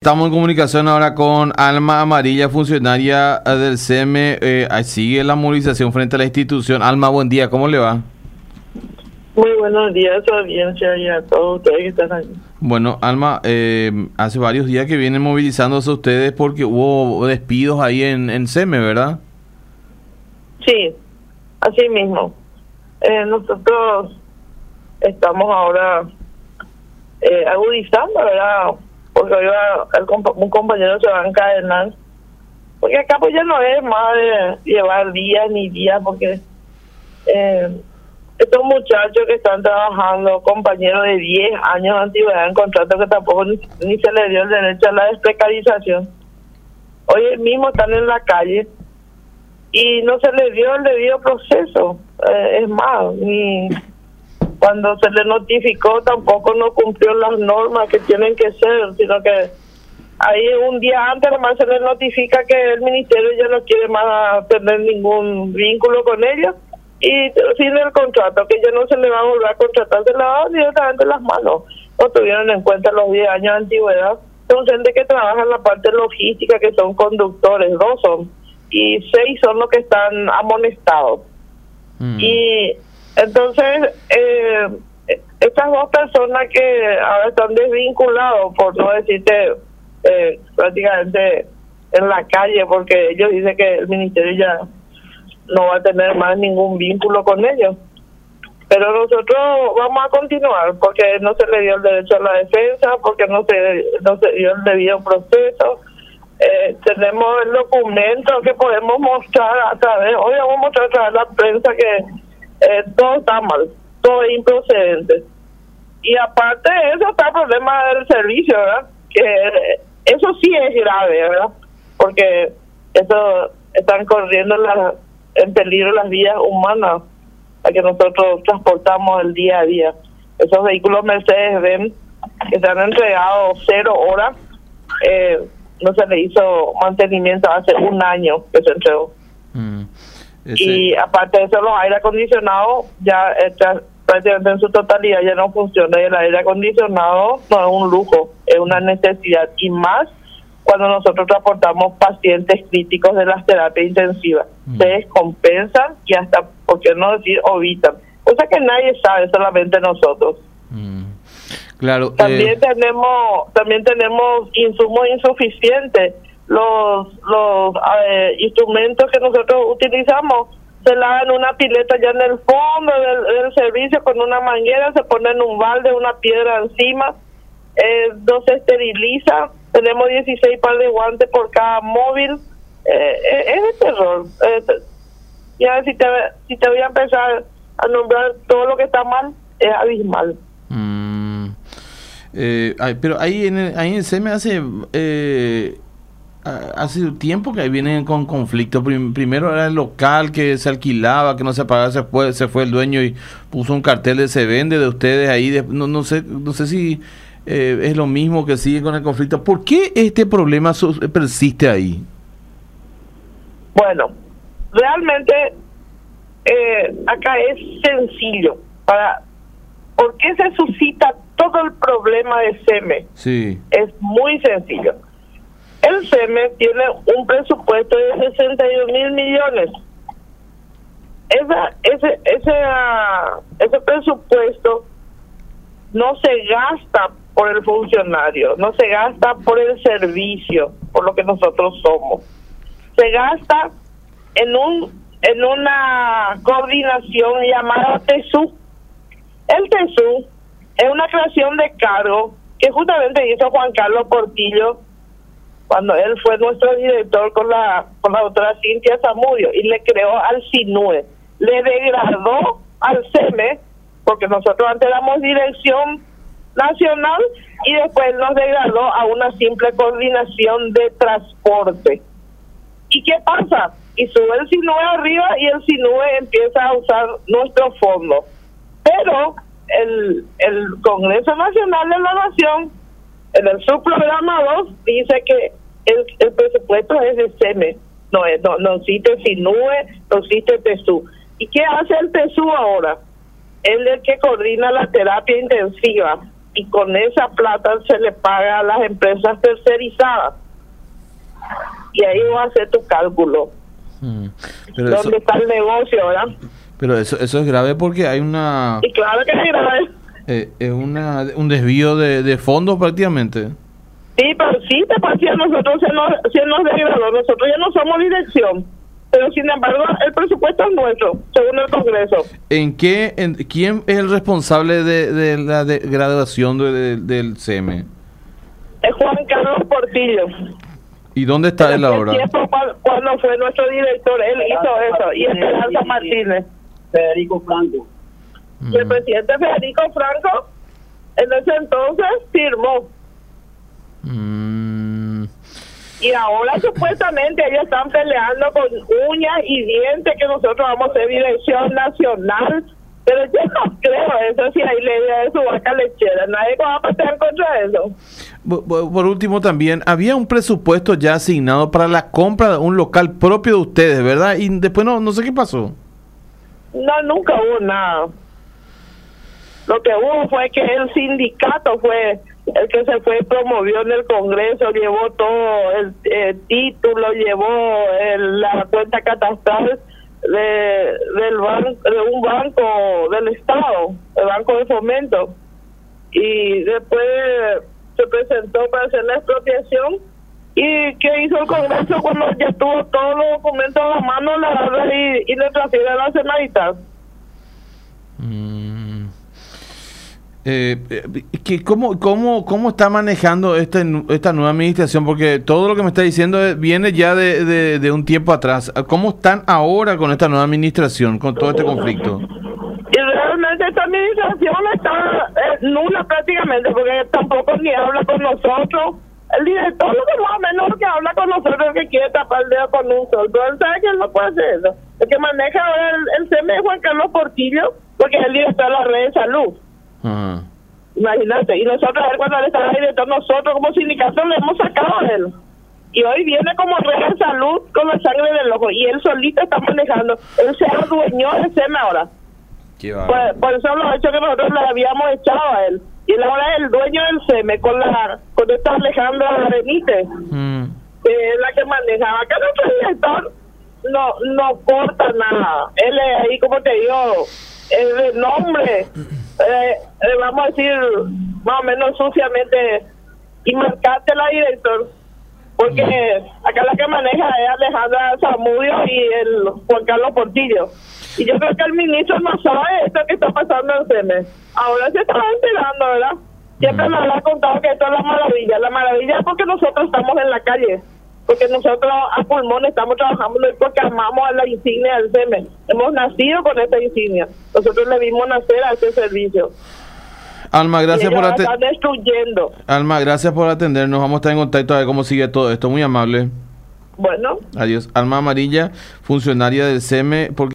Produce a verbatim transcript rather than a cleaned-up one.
Estamos en comunicación ahora con Alma Amarilla, funcionaria del S E M E. Eh, ahí sigue la movilización frente a la institución. Alma, buen día, ¿cómo le va? Muy buenos días, audiencia, y a todos ustedes que están aquí. Bueno, Alma, eh, hace varios días que vienen movilizándose ustedes porque hubo despidos ahí en, en S E M E, ¿verdad? Sí, así mismo. Eh, nosotros estamos ahora eh, agudizando, ¿verdad? Porque hoy va, el, un compañero se va a encadenar. Porque acá pues ya no es más de llevar días ni días, porque eh, estos muchachos que están trabajando, compañeros de diez años de antigüedad en contrato, que tampoco ni, ni se les dio el derecho a la desprecarización. Hoy mismo están en la calle y no se les dio el debido proceso. Eh, es más, ni cuando se les notificó tampoco no cumplió las normas que tienen que ser, sino que ahí un día antes nomás se les notifica que el ministerio ya no quiere más tener ningún vínculo con ellos y sin el contrato, que ya no se le va a volver a contratar, se le va a dar directamente las manos. No tuvieron en cuenta los diez años de antigüedad. Son gente que trabaja en la parte logística, que son conductores, dos son, y seis son los que están amonestados. Mm. Y entonces, eh, estas dos personas que ahora están desvinculados, por no decirte eh, prácticamente en la calle, porque ellos dicen que el ministerio ya no va a tener más ningún vínculo con ellos. Pero nosotros vamos a continuar, porque no se le dio el derecho a la defensa, porque no se, no se dio el debido proceso. Eh, tenemos el documento que podemos mostrar a través, hoy vamos a mostrar a través de la prensa que eh, todo está mal, todo es improcedente. Y aparte de eso está el problema del servicio, ¿verdad? Que eh, eso sí es grave, ¿verdad? Porque eso están corriendo las, en peligro las vidas humanas a que nosotros transportamos el día a día. Esos vehículos Mercedes-Benz que se han entregado cero horas, eh, no se le hizo mantenimiento hace un año que se entregó. Mm, ese... Y aparte de eso, los aire acondicionados ya está, prácticamente en su totalidad ya no funciona, y el aire acondicionado no es un lujo, es una necesidad, y más cuando nosotros transportamos pacientes críticos de las terapias intensivas. Mm. Se descompensan y hasta, por qué no decir, ovitan. Cosa que nadie sabe, solamente nosotros. Mm. Claro. También eh... tenemos también tenemos insumos insuficientes. Los los eh, instrumentos que nosotros utilizamos se lavan en una pileta ya en el fondo del, del servicio con una manguera, se pone en un balde, una piedra encima, eh, no se esteriliza. Tenemos dieciséis par de guantes por cada móvil. Eh, eh, es de terror. Eh, ya si te, si te voy a empezar a nombrar todo lo que está mal, es abismal. Mm, eh, ay, pero ahí en el, ahí en S E M E hace eh, hace tiempo que ahí vienen con conflictos. Prim, primero era el local que se alquilaba, que no se pagaba, se fue, se fue el dueño y puso un cartel de se vende de ustedes ahí. De, no, no sé, no sé si Eh, es lo mismo, que sigue con el conflicto. ¿Por qué este problema persiste ahí? Bueno, realmente eh, acá es sencillo. Para ¿Por qué se suscita todo el problema de S E M E? Sí. Es muy sencillo. El S E M E tiene un presupuesto de sesenta y dos mil millones. Esa, ese, ese, uh, ese presupuesto no se gasta por el funcionario, no se gasta por el servicio, por lo que nosotros somos. Se gasta en un en una coordinación llamada T E S U. El T E S U es una creación de cargo que justamente hizo Juan Carlos Portillo cuando él fue nuestro director con la con la doctora Cintia Zamudio, y le creó al SINUE. Le degradó al S E M E, porque nosotros antes éramos dirección nacional y después nos degradó a una simple coordinación de transporte. ¿Y qué pasa? Y sube el SINUE arriba y el SINUE empieza a usar nuestro fondo. Pero el, el Congreso Nacional de la Nación, en el subprograma dos, dice que el, el presupuesto es de S E M E. No, no, no existe SINUE, no existe T E S U. ¿Y qué hace el T E S U ahora? Él es el que coordina la terapia intensiva. y con esa plata se le paga a las empresas tercerizadas. Y ahí vas a hacer tu cálculo. Mm. Pero ¿Dónde eso, está el negocio, verdad? pero eso, eso es grave porque hay una... Y claro que es grave. Eh, es una, un desvío de, de fondos prácticamente. Sí, pero sí te parecía a nosotros, se nos, se nos degradó. Nosotros ya no somos dirección. Pero sin embargo, el presupuesto es nuestro, según el Congreso. ¿En qué, en, quién es el responsable de, de la degradación de, de, del C E M E? Es Juan Carlos Portillo. ¿Y dónde está él ahora? Tiempo cuando fue nuestro director, él hizo eso. Y Esperanza Martínez. Federico Franco. Y el presidente Federico Franco, en ese entonces, firmó. Mm. Y ahora supuestamente ellos están peleando con uñas y dientes que nosotros vamos a ser dirección nacional. Pero yo no creo eso, si hay ley de su vaca lechera. Nadie va a pelear contra eso. Por último también, había un presupuesto ya asignado para la compra de un local propio de ustedes, ¿verdad? Y después no, no sé qué pasó. No, nunca hubo nada. Lo que hubo fue que el sindicato fue el que se fue y promovió en el Congreso, llevó todo el, el título, llevó el, la cuenta catastral de, del ban, de un banco del Estado, el Banco de Fomento, y después se presentó para hacer la expropiación. ¿Y qué hizo el Congreso cuando ya tuvo todos los documentos a la mano? La agarra y, y le transfiere a la Senaditas. Mm. Eh, que ¿cómo, cómo, ¿Cómo está manejando este, esta nueva administración? Porque todo lo que me está diciendo es, viene ya de, de, de un tiempo atrás. ¿Cómo están ahora con esta nueva administración, con todo este conflicto? Y realmente esta administración está eh, nula prácticamente, porque tampoco ni habla con nosotros. El director, lo que más o menos que habla con nosotros, el que quiere tapar el dedo con un sol, pero él sabe que él no puede hacer eso. El que maneja ahora el, el C M E es Juan Carlos Portillo, porque es el director de la red de salud. Ajá. Imagínate, y nosotros, a ver, cuando él estaba director, nosotros como sindicato le hemos sacado a él. Y hoy viene como red de salud con la sangre del ojo, y él solito está manejando. Él se adueñó del C M E ahora. Qué Por, por eso los hechos que nosotros le habíamos echado a él. Y él ahora es el dueño del C M E con la con esta Alejandra Benítez, mm. que es la que manejaba. Acá nuestro director no, no corta nada. Él es ahí, como te digo, es de nombre. Eh, eh, vamos a decir más o menos suciamente, y marcarte la director, porque acá la que maneja es Alejandra Zamudio y el Juan Carlos Portillo, y yo creo que el ministro no sabe esto que está pasando en C M E. Ahora se está enterando, ¿verdad? Siempre nos ha contado que esto es la maravilla. La maravilla es porque nosotros estamos en la calle, porque nosotros a pulmón estamos trabajando porque amamos a la insignia del C M E. Hemos nacido con esta insignia. Nosotros le vimos nacer a este servicio. Alma, gracias por atender. atender. destruyendo. Alma, gracias por atendernos. Vamos a estar en contacto a ver cómo sigue todo esto. Muy amable. Bueno. Adiós. Alma Amarilla, funcionaria del C M E. Porque